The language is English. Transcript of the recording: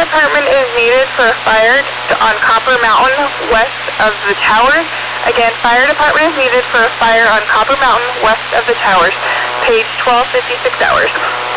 department is needed for a fire on Copper Mountain west of the towers. Again, fire department is needed for a fire on Copper Mountain west of the towers. Page 1256 hours.